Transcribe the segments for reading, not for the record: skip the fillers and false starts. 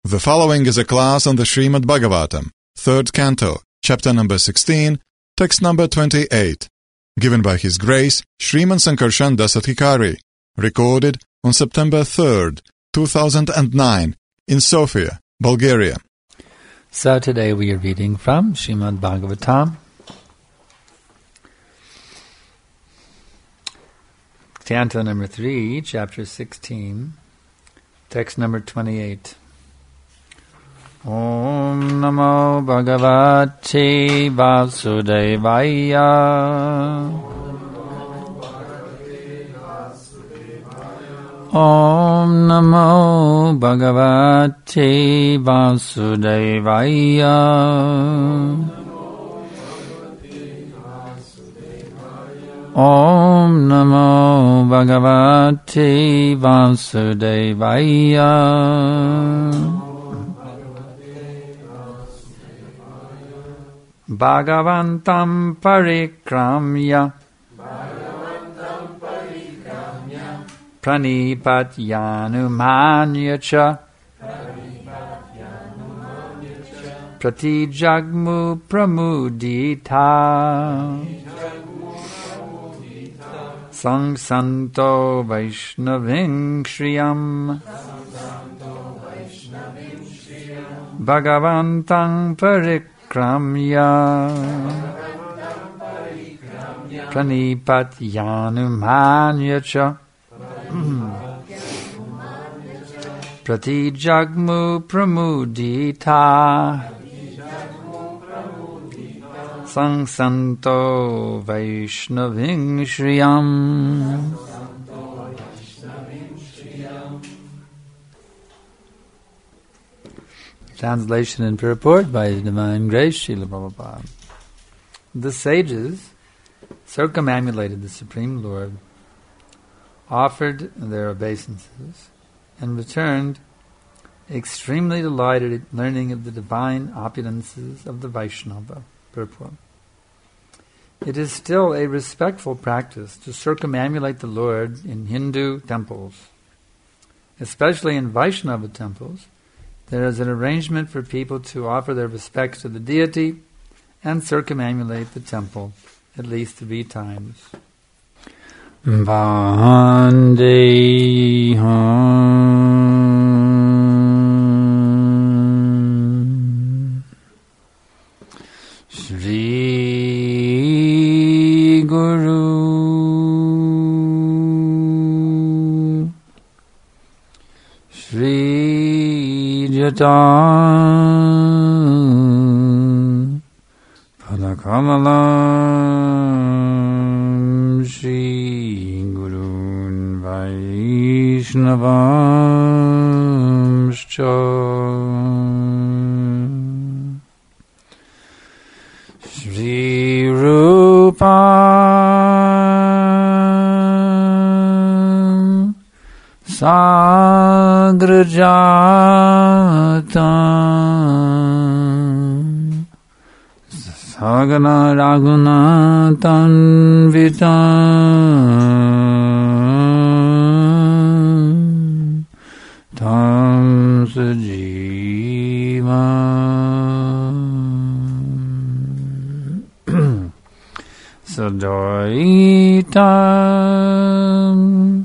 The following is a class on the Srimad Bhagavatam, 3rd Canto, chapter number 16, text number 28, given by His Grace Sriman Sankarshan Dasathikari, recorded on September 3rd, 2009, in Sofia, Bulgaria. So today we are reading from Srimad Bhagavatam, Canto number 3, chapter 16, text number 28. Om Namo Bhagavate Vasudevaya. Om Namo Bhagavate Vasudevaya. Om Namo Bhagavate Vasudevaya. Bhagavantam parikramya Pranipatyanumanya cha Pratijagmu pramudita Sangsanto Vaishnaving Shriyam Bhagavantang parikramya Pranipatyanumanya cha Pratijagmu pramudita Sangsanto Vaishnaving Shriyam. Translation and purport by His Divine Grace Srila Prabhupada. The sages circumambulated the Supreme Lord, offered their obeisances, and returned extremely delighted at learning of the divine opulences of the Vaishnava. Purport. It is still a respectful practice to circumambulate the Lord in Hindu temples. Especially in Vaishnava temples, there is an arrangement for people to offer their respects to the deity and circumambulate the temple at least 3 times. Vandeham Shri Guru Shri Jatan Padakamalam Shri Gurun Vaishnavamscha Shri Rupam Sagrajatam Sagana Raghunatan Vitam Tam Sajiva Sadoitam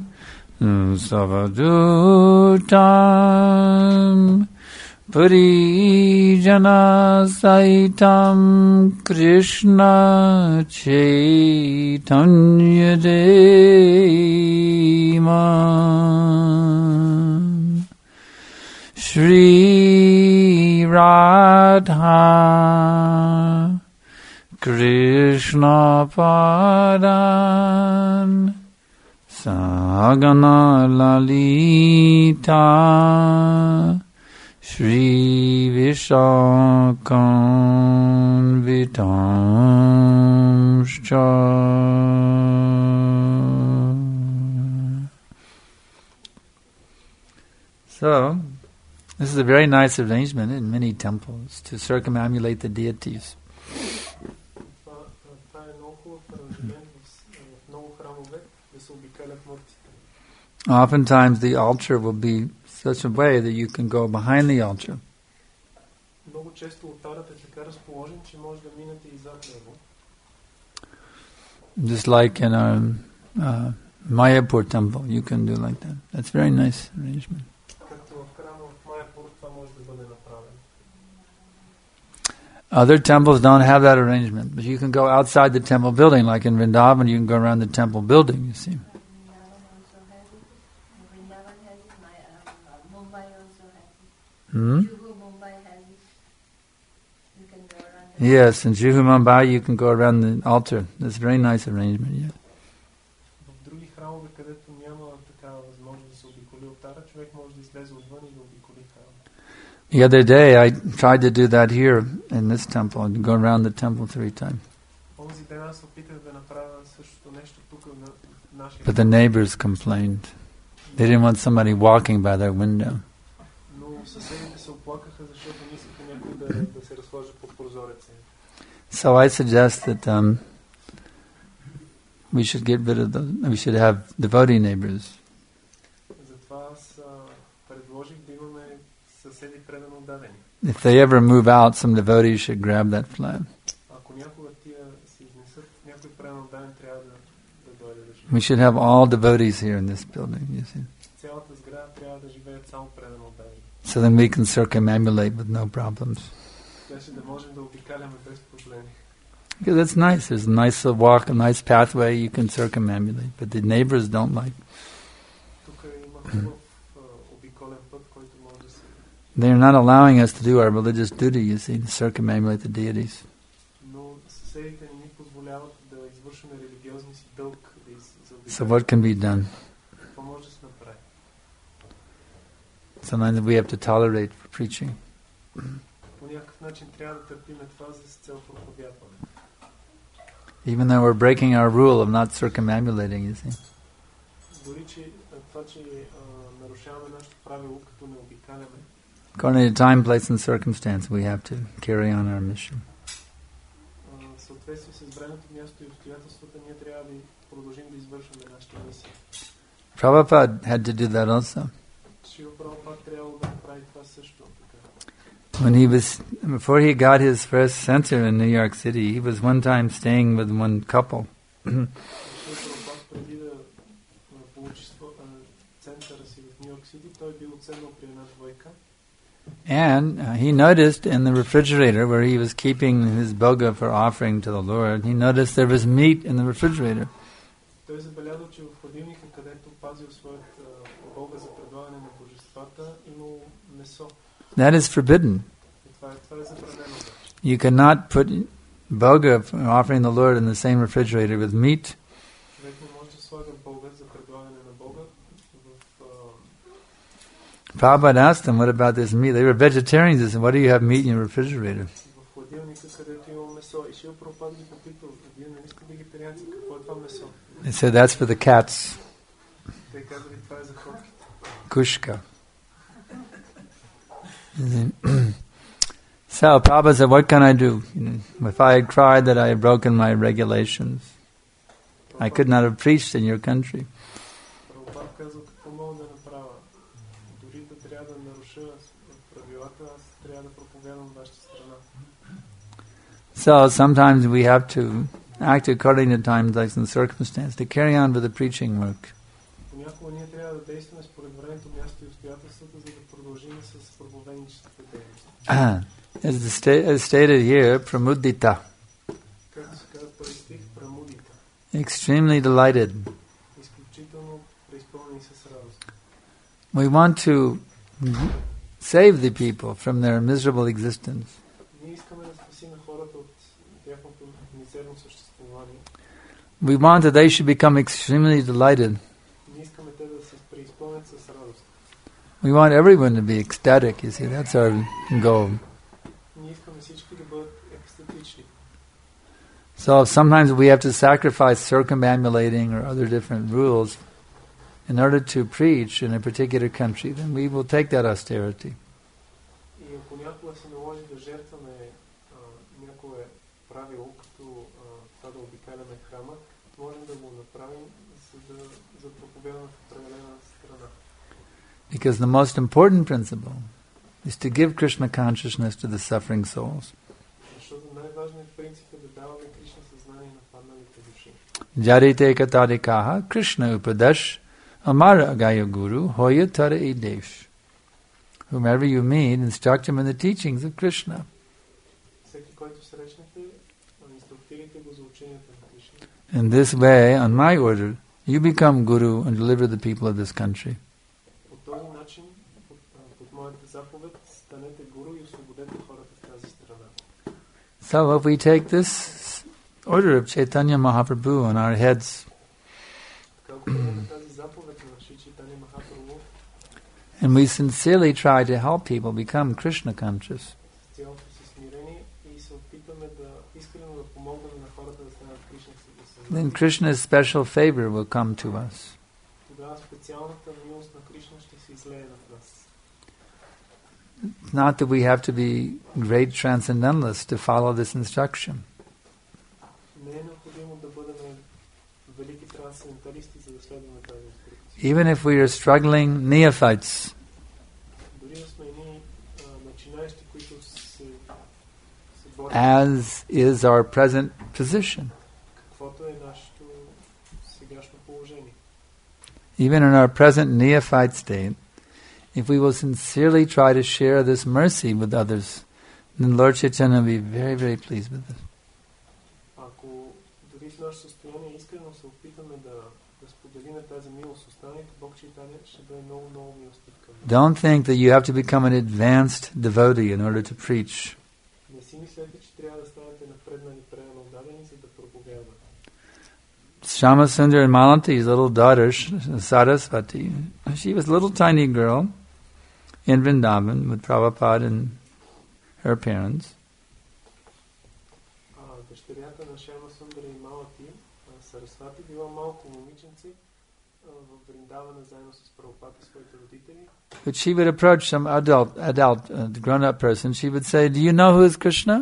Savadutam Parijana Saitam Krishna Chaitanya Devam Shri Radha Krishna Padan Sagana Lalita Shri Vishakam Vitamscha. So, this is a very nice arrangement in many temples to circumambulate the deities. Oftentimes the altar will be such a way that you can go behind the altar. Много често олтарът е така разположен, че може да минете и зад него. Just like in our Mayapur temple, you can do like that. That's a very nice arrangement. Както в храма в Майяпур, това може да бъде направено. Other temples don't have that arrangement, but you can go outside the temple building, like in Vrindavan, you can go around the temple building, you see. Yes, in Juhu, Mumbai, you can go around the altar. That's a very nice arrangement, yeah. В други храмове, където няма такава възможност да се обиколи олтара, човек може да излезе отвън и да обиколи храма. The other day, I tried to do that here in this temple, and go around the temple 3 times. Онзи ден аз опитах да направя същото нещо тук на нашия. But the neighbors complained. They didn't want somebody walking by their window. Но съседите се оплакаха, защото не искаха някой да се разхожда под прозореца. So I suggest that we should get rid of we should have devotee neighbors. Затова аз предложих да имаме съседи предано дадени. If they ever move out, some devotees should grab that flag. Ако някога тия се изнесат, някой предано даден трябва да дойде да живее. We should have all devotees here in this building, you see. Цялата сграда трябва да живеят само предано дадени. So then we can circumambulate with no problems. Да можем да обикаляме без проблеми. Because that's nice. There's a nice walk, a nice pathway. You can circumambulate, but the neighbors don't like. They're not allowing us to do our religious duty. You see, to circumambulate the deities. So what can be done? Sometimes we have to tolerate for preaching. Even though we're breaking our rule of not circumambulating, you see. According to time, place, and circumstance, we have to carry on our mission. Prabhupada had to do that also. When before he got his first center in New York City, he was one time staying with one couple. And he noticed in the refrigerator where he was keeping his bhoga for offering to the Lord, he noticed there was meat in the refrigerator. That is forbidden. You cannot put bhoga for offering the Lord in the same refrigerator with meat. Prabhupada asked them, what about this meat? They were vegetarians. They said, why do you have meat in your refrigerator? They said, that's for the cats. Kushka. So Prabhupada said, what can I do? If I had cried that I had broken my regulations, I could not have preached in your country. So sometimes we have to act according to times, place, and circumstance to carry on with the preaching work. As stated here, pramudita. Extremely delighted. We want to save the people from their miserable existence. We want that they should become extremely delighted. We want everyone to be ecstatic, you see, that's our goal. So sometimes we have to sacrifice circumambulating or other different rules in order to preach in a particular country, then we will take that austerity. Because the most important principle is to give Krishna consciousness to the suffering souls. Защото най-важният принцип е да даваме Кришна съзнание на падналите души. Jarite katadikaha Krishna upadash amara agaya guru hoya tara idesh. Whomever you meet, instruct him in the teachings of Krishna. Всеки, който срещнете, инструктирайте го за ученията на Кришна. In this way, on my order, you become guru and deliver the people of this country. По този начин, под моята заповед, станете гуру и освободете хората в тази страна. So if we take this order of Chaitanya Mahaprabhu on our heads, Така го приемем тази заповед на Шри Чайтаня Махапрабху, and we sincerely try to help people become Krishna conscious, с цялото си смирение и се опитаме да искрено да помогнем на хората да станат Кришна съзнание. then Krishna's special favor will come to us. Тогава специалната милост на Кришна ще се излее над нас. Not that we have to be great transcendentalists to follow this instruction. Не е необходимо да бъдем велики трансценденталисти, за да следваме тази инструкция. Even if we are struggling neophytes, Дори да сме едни начинаещи, които се борят, as is our present position. каквото е нашето сегашно положение. Even in our present neophyte state, if we will sincerely try to share this mercy with others, then Lord Chaitanya will be very, very pleased with us. Ако дори в наше състояние искрено се опитаме да споделиме тази милост с останалите, Бог Чайтаня ще бъде много, много милостив към нас. Don't think that you have to become an advanced devotee in order to preach. Не си мислете, че трябва да станете напреднали, преданно отдадени, за да проповядвате. Shama Sundar and Malanti's little daughter, Saraswati, she was a little tiny girl in Vrindavan with Prabhupada and her parents. Дъщерята на Шяма Сундара и Малати, Сарасвати, била малко момиченце в Вриндавана заедно с Прабхупада и своите родители. But she would approach some adult grown-up person. She would say, "Do you know who is Krishna?"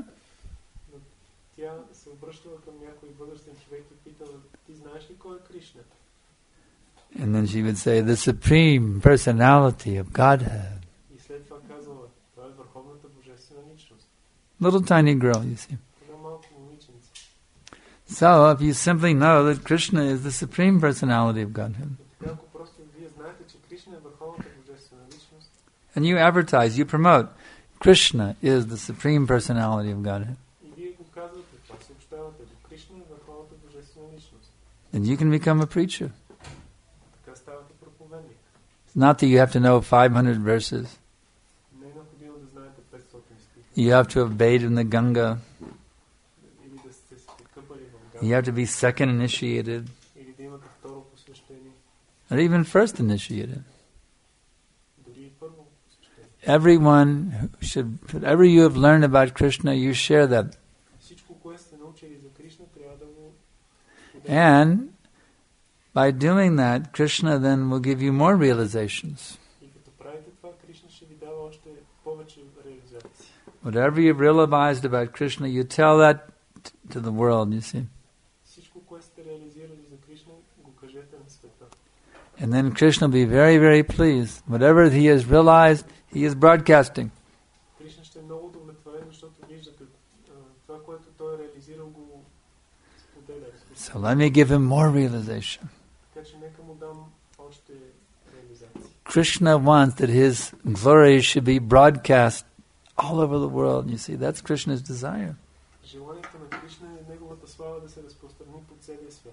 Тя се обръщала към някой възрастен човек и питала: "Ти знаеш ли кой е Кришна?" And then she would say, "The supreme personality of Godhead." И след това казала: "Това е върховната божествена личност." Little tiny girl, you see. Това малко момиченце. So, if you simply know that Krishna is the supreme personality of Godhead, Така, ако просто вие знаете, че Кришна е върховната божествена личност, and you advertise, you promote, Krishna is the supreme personality of Godhead, и вие го казвате, това съобщавате, че Кришна е върховната божествена личност, then you can become a preacher. така ставате проповедник. It's not that you have to know 500 verses. Не е необходимо да знаете 500 стиха, You have to have bathed in the Ganga. или да сте се къпали в You Гanga, have to be second initiated, или да имате второ посвещение, or even first initiated. дори и първо посвещение. Everyone should, whatever you have learned about Krishna, you share that. Всичко, което сте научили за Кришна, трябва да го споделите. And by doing that, Krishna then will give you more realizations. И като правите това, Кришна ще ви дава още повече реализации. Whatever you've realized about Krishna, you tell that to the world, you see. Всичко, което сте реализирали за Кришна, го кажете на света. And then Krishna will be very, very pleased. Whatever he has realized, he is broadcasting. Кришна ще е много удовлетворен, защото виждате това, което той е реализирал, го споделя. So let me give him more realization. Така че нека му дам още реализации. Krishna wants that his glory should be broadcast all over the world. You see, that's Krishna's desire. Желанието на Кришна е неговата слава да се разпространи по целия свят.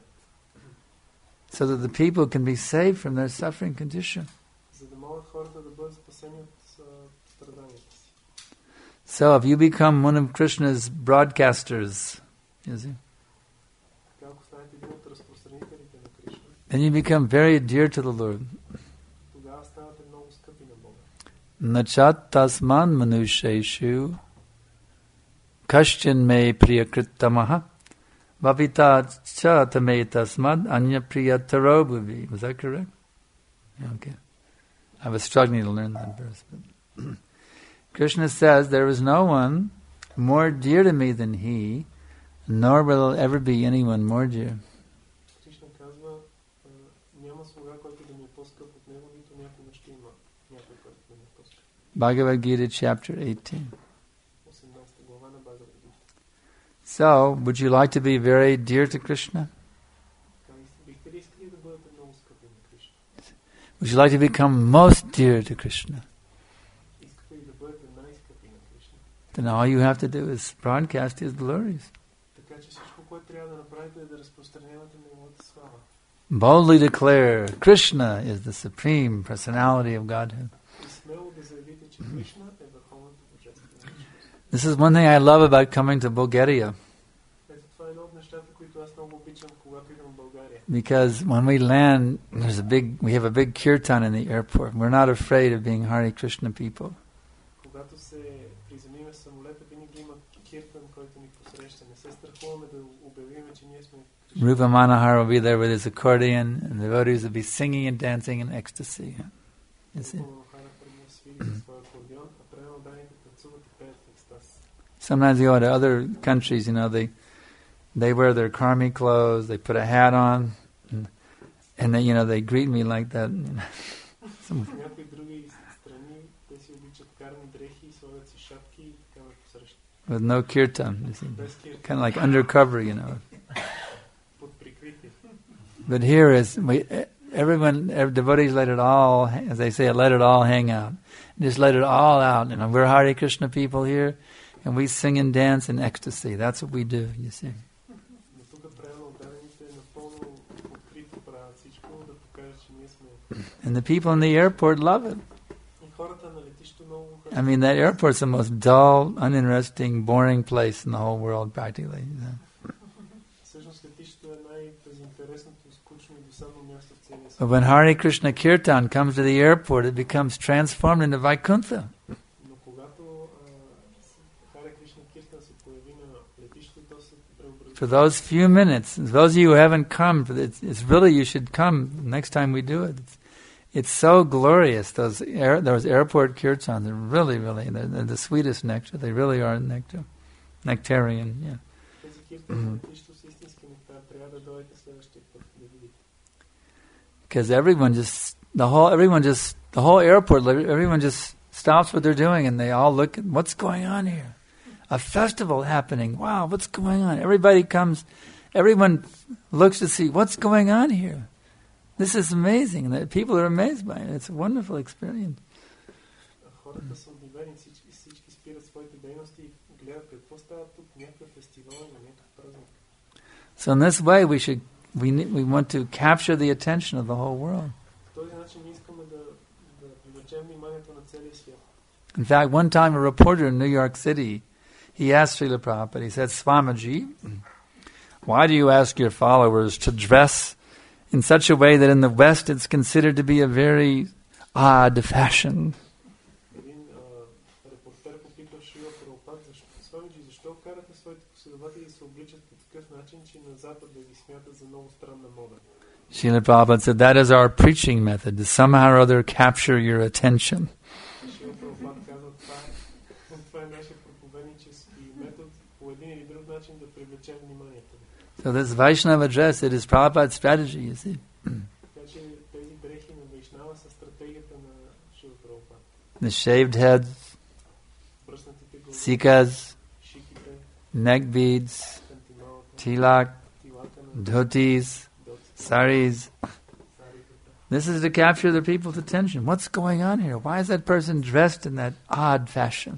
So that the people can be saved from their suffering condition. За да могат хората да бъдат спасени от страданията си. So if you become one of Krishna's broadcasters, you see, Така, ако станете един от разпространителите на Кришна, then you become very dear to the Lord. тогава ставате много скъпи на Бога. Nachat tasman manusheshu kashchin me priyakritamaha vavita cha tame tasmad anya priyataro bhuvi. Was that correct? Yeah, okay. I was struggling to learn that verse. But Krishna says, there is no one more dear to me than he, nor will there ever be anyone more dear. Кришна казва, няма слуга, който да ми е по-скъп от него, нито някога ще има. Bhagavad Gita, chapter 18. 18 глава на Бхагавад Гита. So, would you like to be very dear to Krishna? Бихте ли искали да бъдете много скъпи на Кришна? Would you like to become most dear to Krishna? Искате ли да бъдете най-скъпи на Кришна? Then all you have to do is broadcast His glories. Така че всичко, което трябва да направите е да разпространявате Неговата слава. Boldly declare, Krishna is the Supreme Personality of Godhead. И смело да заявите, че Кришна е върховната божествена личност. This is one thing I love about coming to Bulgaria. Ето това е едно от нещата, които аз много обичам, когато идвам в България. Because when we land, we have a big kirtan in the airport. We're not afraid of being Hare Krishna people. Когато се приземиме в самолета, винаги има киртан, който ни посреща. Не се страхуваме да обявиме, че ние сме Rupa Manohar will be there with his accordion, and the devotees will be singing and dancing in ecstasy. You see? Sometimes you go to other countries, they wear their karmi clothes, they put a hat on, and they greet me like that. With no kirtan, you see. Kind of like undercover, But here everyone devotees let it all, as they say, let it all hang out. Just let it all out. We're Hare Krishna people here, and we sing and dance in ecstasy. That's what we do, you see. And the people in the airport love it. I mean, that airport's the most dull, uninteresting, boring place in the whole world, practically. But when Hare Krishna Kirtan comes to the airport, it becomes transformed into Vaikuntha. For those few minutes, those of you who haven't come, it's really, you should come next time we do it. It's so glorious, those airport kirtans. They're really, they're the sweetest nectar. They really are nectar. Nectarian, yeah. Because the whole airport, everyone just stops what they're doing and they all look at what's going on here. A festival happening. Wow, what's going on? Everybody comes, everyone looks to see what's going on here. This is amazing. And people are amazed by it. It's a wonderful experience. So in this way, we want to capture the attention of the whole world. In fact, one time a reporter in New York City, he asked Srila Prabhupada, he said, Swamiji, why do you ask your followers to dress in such a way that in the West it's considered to be a very odd fashion? Srila Prabhupada said, that is our preaching method, to somehow or other capture your attention. So this Vaishnava dress, it is Prabhupada's strategy, you see. The shaved heads, sikas, neck beads, tilak, dhotis, saris. This is to capture the people's attention. What's going on here? Why is that person dressed in that odd fashion?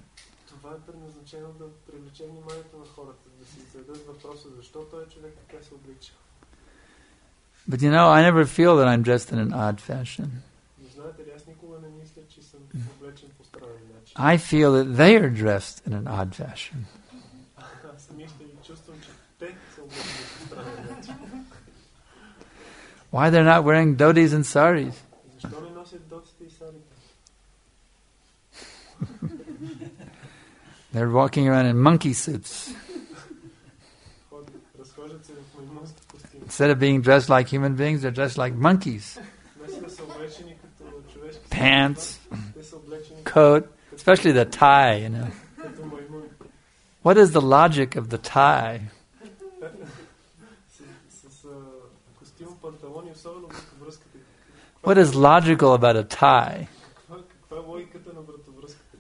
But I never feel that I'm dressed in an odd fashion. I feel that they are dressed in an odd fashion. Why they're not wearing dhotis and saris? They're walking around in monkey suits. Instead of being dressed like human beings, they're dressed like monkeys. Pants, coat, especially the tie, What is the logic of the tie? What is logical about a tie?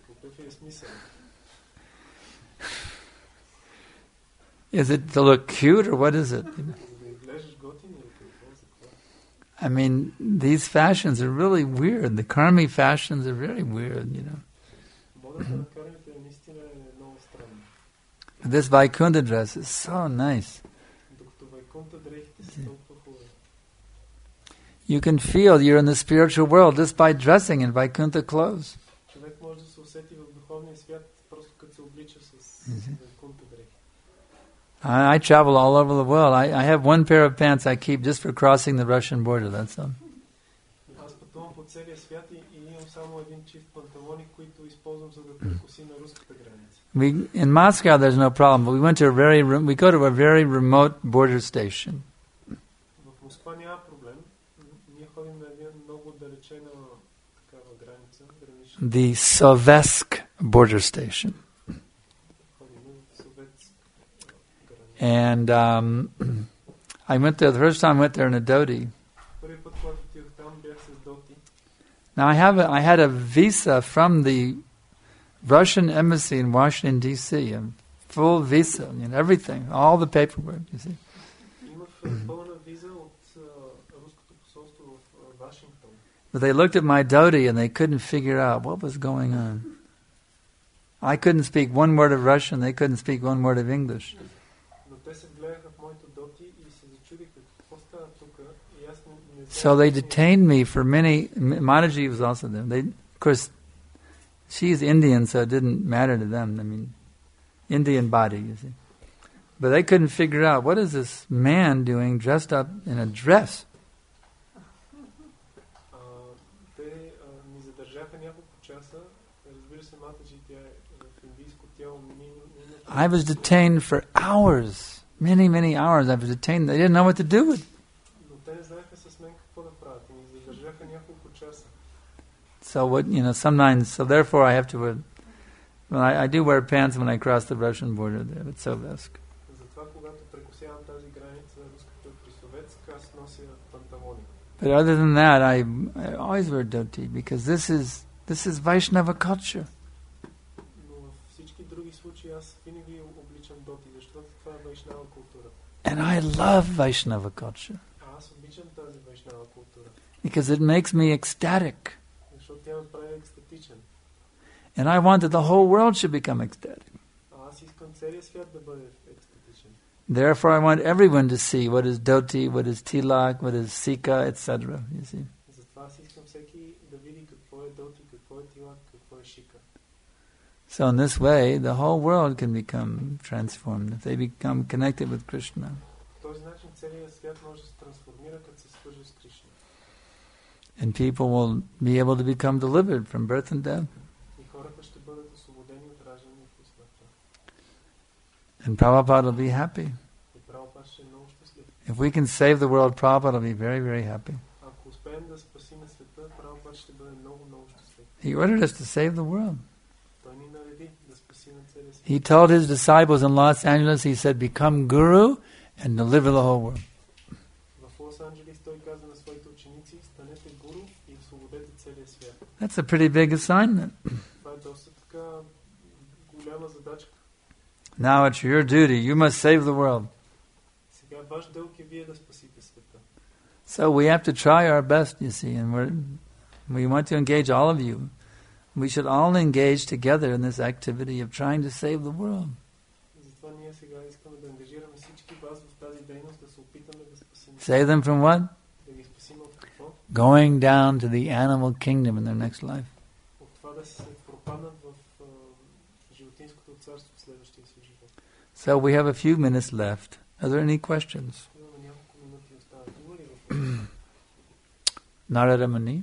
Is it to look cute or what is it? За да изглеждаш готин или какво? За какво? I mean, these fashions are really weird. The karmi fashions are very weird, you know. Модата на кармите наистина е много странна. This Vaikuntha dress is so nice. Докато Вайкунта дрехите са толкова хубави. You can feel you're in the spiritual world just by dressing in Vaikuntha clothes. Човек може да се усети в духовния свят, просто като се облича с Вайкунта дрехи. I travel all over the world. I have one pair of pants I keep just for crossing the Russian border, that's all. Аз пътувам по целия свят и имам само един чифт панталони, които използвам за да прекоси на руската граница. In Moscow there's no problem, but we go to a very remote border station. В Москва няма проблем. Ние ходим на една много далечена такава граница, гранична. The Sovetsk border station. Ходим в съветска граница. And I went there, the first time I went there in a dhoti. Първи път, когато отидох там, бях с доти. Now I had a visa from the Russian embassy in Washington D.C. A full visa, everything, all the paperwork. You see. Имах пълна виза от руското посолство в Вашингтон. But they looked at my dhoti and they couldn't figure out what was going on. I couldn't speak one word of Russian, they couldn't speak one word of English. Но те се гледаха в моето доти и се зачудиха какво става тук. И аз не So they detained me for Mataji was also there. Of course, she's Indian, so it didn't matter to them. I mean, Indian body, you see. But they couldn't figure out, what is this man doing dressed up in a dress? Те ни задържаха няколко часа. Разбира се, Матаджи, тя е в индийско тяло. I was detained for hours. Many hours I was detained. They didn't know what to do with. Но те не знаеха с мен какво да правят. Ни задържаха няколко часа. So sometimes, so therefore I have to wear, I do wear pants when I cross the Russian border there at Sovetsk. Затова, когато прекусявам тази граница, руската при Советск, аз нося панталони. But other than that, I always wear dhoti because this is Vaishnava culture. Но във всички други случаи аз винаги обличам доти, защото това е вайшнава култура. And I love Vaishnava culture. Аз обичам тази вайшнава култура. Because it makes me ecstatic. Защото тя ме прави екстатичен. And I want that the whole world should become ecstatic. Аз искам целият свят да бъде екстатичен. Therefore I want everyone to see what is dhoti, what is tilak, what is sika, etc. You see. Затова аз искам всеки да види какво е доти, какво е тилак, какво е шика. So in this way, the whole world can become transformed if they become connected with Krishna. По този начин целият свят може да се трансформира, като се свърже с Кришна. And people will be able to become delivered from birth and death. И хората ще бъдат освободени от раждане и смъртта. And Prabhupada will be happy. И Прабхупада ще е много щастлив. If we can save the world, Prabhupada will be very, very happy. Ако успеем да спасим света, Прабхупада ще бъде много, много щастлив. He ordered us to save the world. Той ни нареди да спасим целия свят. He told his disciples in Los Angeles, he said, become guru and deliver the whole world. В Лос Анджелис той каза на своите ученици, станете гуру и освободете целия свят. That's a pretty big assignment. Това е доста така голяма задачка. Now it's your duty. You must save the world. Сега ваш дълг е вие да спасите света. So we have to try our best, you see, and we want to engage all of you. We should all engage together in this activity of trying to save the world. Затова ние сега искаме да ангажираме всички вас в тази дейност, да се опитаме да спасим. Save them from what? Да ги спасим от какво? Going down to the animal kingdom in their next life. От това да се пропаднат в животинското царство в следващия си живот. So we have a few minutes left. Are there any questions? Имаме няколко минути остават. Има ли въпрос? Narada Muni?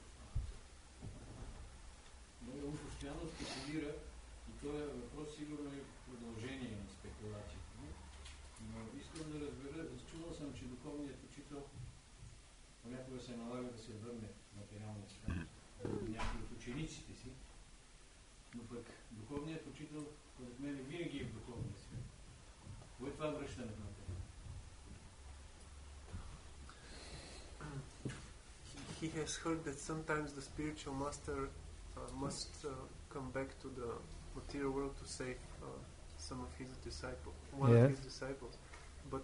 He has heard that sometimes the spiritual master must come back to the material world to save some of his disciples, one Yes. of his disciples, but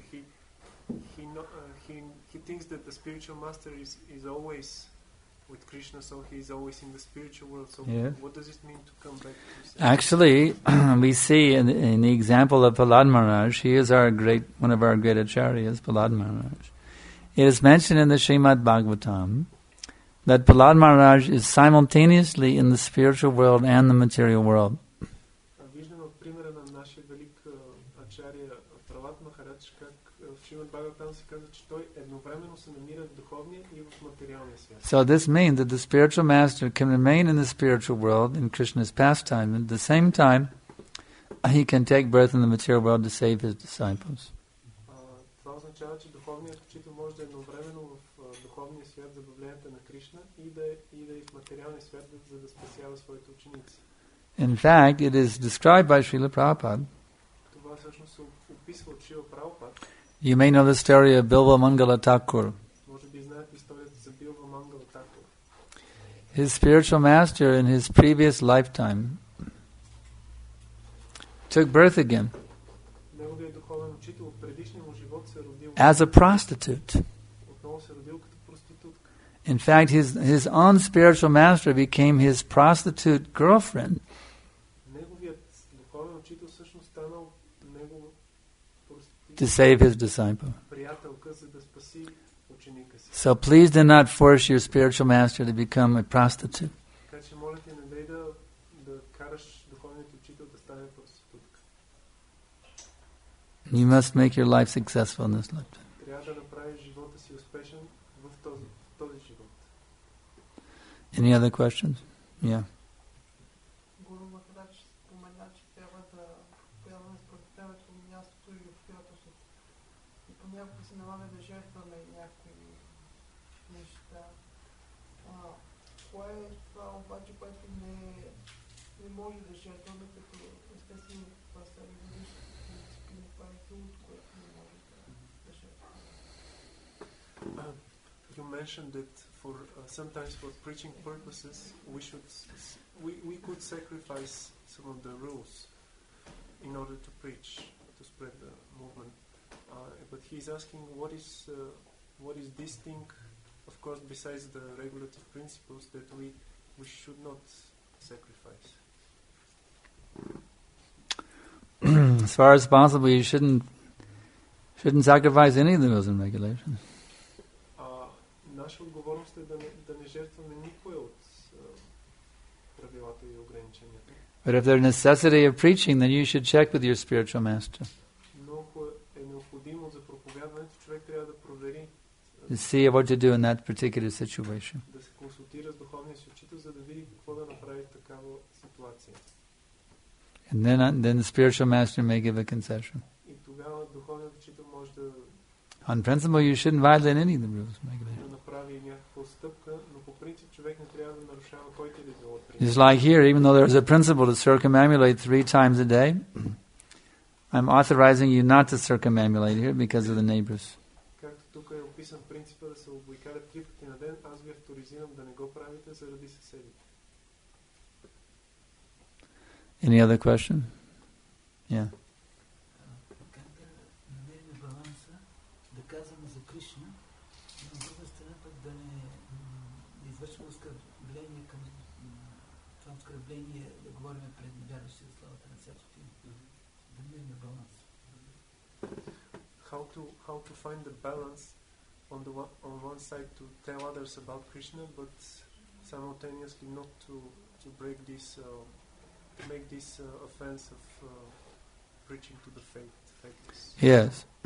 he thinks that the spiritual master is always with Krishna, so he's always in the spiritual world. So Yes. what does it mean to come back to this? Actually, we see in the example of Prahlad Maharaj, he is one of our great acharyas, Prahlad Maharaj. It is mentioned in the Srimad Bhagavatam that Prahlad Maharaj is simultaneously in the spiritual world and the material world. Виждаме от примера на нашия велик ачария Пралад Махарадж, как в Шримад Бхагаватам се казва, че той едновременно се намира в духовния и в материалния свят. So this means that the spiritual master can remain in the spiritual world in Krishna's pastime, and at the same time he can take birth in the material world to save his disciples. Това означава, че духовният учител може да е едновременно в духовния свят за бавленията на Кришна и да е в материалния свят, за да спасява своите ученици. In fact, it is described by Srila Prabhupada. Това всъщност се описва от Шрила Прабхупад. You may know the story of Bilva Mangala Thakur. Може би знаете историята за Билва Мангала Такур. His spiritual master in his previous lifetime took birth again Неговият духовен учител от предишния му живот се родил as a prostitute. отново се родил като проститутка. In fact, his own spiritual master became his prostitute girlfriend. Неговият духовен учител всъщност станал негов To save his disciple. приятелка, за да спаси ученика си. So please do not force your spiritual master to become a prostitute. Така че моля те, не дай да караш духовният учител да стане проститутка. You must make your life successful in this lifetime. Трябва да направиш живота си успешен в този живот. Any other questions? Yeah. Гуру Махарадж спомена, че трябва да появаме според времето мястото и обстоятелството. И понякога се налага да жертваме някои неща. Кое е това обаче, което не може да жертваме, като естествено това са религиозни принципи, това е другото, което не може да жертваме. You mentioned that for sometimes for preaching purposes we could sacrifice some of the rules in order to preach, to spread the movement. But he's asking what is this thing, of course, besides the regulative principles that we should not sacrifice. As far as possible, you shouldn't sacrifice any of the rules and regulations. Наша отговорност е да не жертваме никое от правилата и ограниченията. But if there's necessity of preaching, then you should check with your spiritual master Но ако е необходимо за проповядването, човек трябва да провери, to see what to do in that particular situation. да се консултира с духовния си учител, за да види какво да направи в такава ситуация. And then the spiritual master may give a concession. И тогава духовният учител може да On principle, you shouldn't violate any of the rules and regulations. направи някаква стъпка, но по принцип човек не трябва да нарушава който и да било принцип. Just like here, even though there's a principle to circumambulate 3 times a day, I'm authorizing you not to circumambulate here because of the neighbors. Както тук е описан принципа да се обикаля 3 пъти на ден, аз ви авторизирам да не го правите заради съседите. Any other question? Yeah. Как да намерим баланса, да казваме за Кришна, но от друга страна пък да не извършваме оскърбление към това оскърбление, да говорим пред невярващи за славата на Святото име. Да намерим баланс. How to find the balance on one side to tell others about Krishna, but simultaneously not to break this to make this offense of preaching to the faithless. Yes.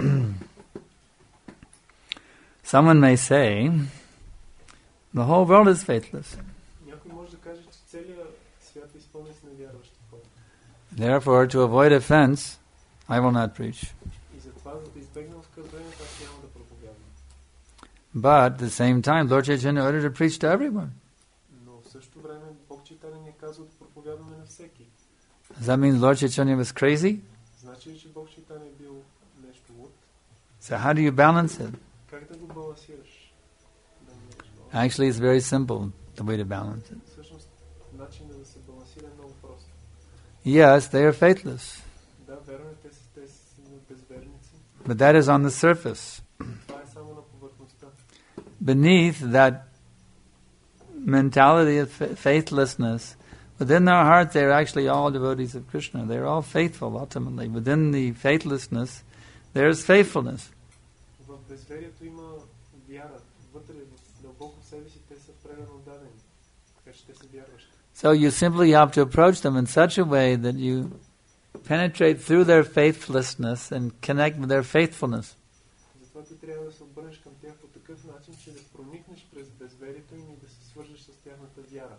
Someone may say, the whole world is faithless. Някой може да каже, че целият свят е изпълнен с невярващи хора. Therefore, to avoid offense, I will not preach. И затова, за да избегна оскърблението, аз няма да проповядвам. But at the same time, Lord Chaitanya ordered to preach to everyone. Но в същото време Бог Чайтаня ни е казал да проповядваме на всеки. Does that mean Lord Chaitanya was crazy? Значи ли, че Бог Чайтаня е бил нещо луд? So how do you balance it? Как да го балансираш? Actually, it's very simple, the way to balance it. Всъщност, начинът да се балансира е много прост. Yes, they are faithless. But that is on the surface. Това е само на повърхността. Beneath that mentality of faithlessness, within their heart they are actually all devotees of Krishna. They are all faithful ultimately. Within the faithlessness, there is faithfulness. В безверието има вяра. Вътре, дълбоко в себе си, те са предано дадени. Така че те са вярващи. So you simply have to approach them in such a way that you penetrate through their faithlessness and connect with their faithfulness. Затова ти трябва да се обърнеш към тях по такъв начин, че да проникнеш през безверието им и да се свържеш с тяхната вяра.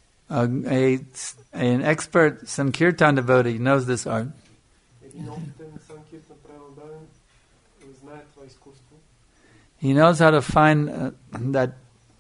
An expert Sankirtan devotee knows this art. Един опитен Санкиртан преданодаден знае това изкуство. He knows how to find that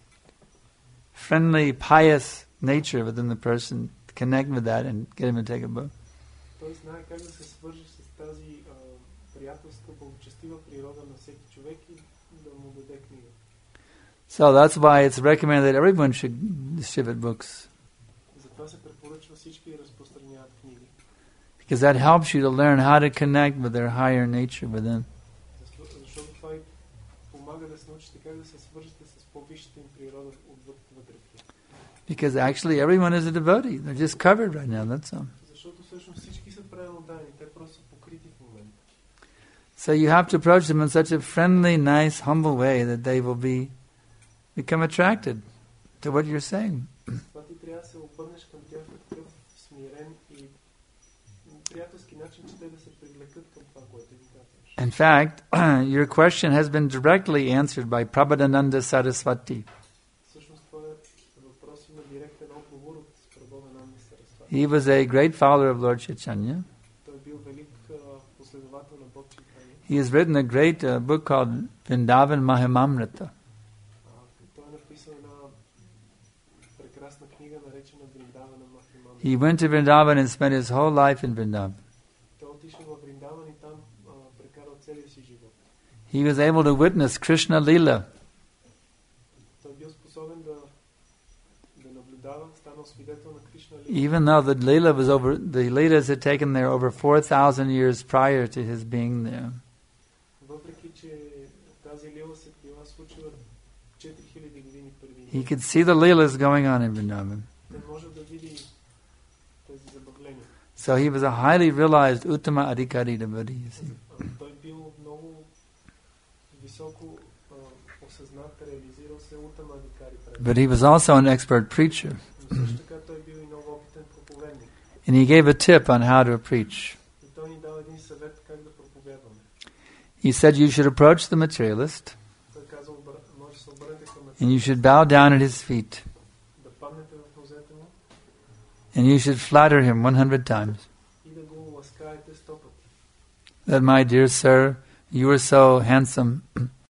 friendly, pious nature within the person, connect with that and get him to take a book. Той знае как да се свържи с тази приятелска, благочестива природа на всеки човек и да му даде книга. So that's why it's recommended that everyone should distribute books. Затова се препоръчва всички разпространяват книги. Because that helps you to learn how to connect with their higher nature within. Защото това и помага да се научите как да се свържете с по-висшата им природа вътре. Because actually everyone is a devotee. They're just covered right now, that's all. Защото всъщност всички са преданодадени, те просто са покрити в момента. So you have to approach them in such a friendly, nice, humble way that they will become attracted to what you're saying. Това ти трябва да се обърнеш към тях по такъв смирен и приятелски начин, че те да се привлекат към това, което им казваш. In fact, your question has been directly answered by Prabodhananda Saraswati. Всъщност това е въпрос има директен отговор от Прабодхананда Сарасвати. He was a great follower of Lord Chaitanya. Той бил велик последовател на Бог Чайтания. He has written a great book called Vrindavan Mahimamrita. Той е написал една прекрасна книга, наречена Вриндавана Махимамрita. He went to Vrindavan and spent his whole life in Vrindavan. Той отишъл във Вриндаван и там прекарал целия си живот. He was able to witness Krishna Lila. Той бил способен да наблюдава, станал свидетел на Кришна Лила. Even though the Lilas had taken there over 4,000 years prior to his being there. Въпреки че тази лила се била случила 4000 години преди. He could see the Lilas going on in Vrindavan. Той може да види тези забавления. So he was a highly realized Uttama Adhikari devotee, you see. Той бил много високо осъзнат, реализирал се Уттама Адхикари. But he was also an expert preacher. Но също така той бил и много опитен проповедник. And he gave a tip on how to preach. И той ни дал един съвет как да проповядваме. He said you should approach the materialist Той казал, може да се обърнете към and you should bow down at his feet да паднете в нозете му and you should flatter him 100 times. и да го ласкаете 100 пъти. That, my dear sir, you are so handsome.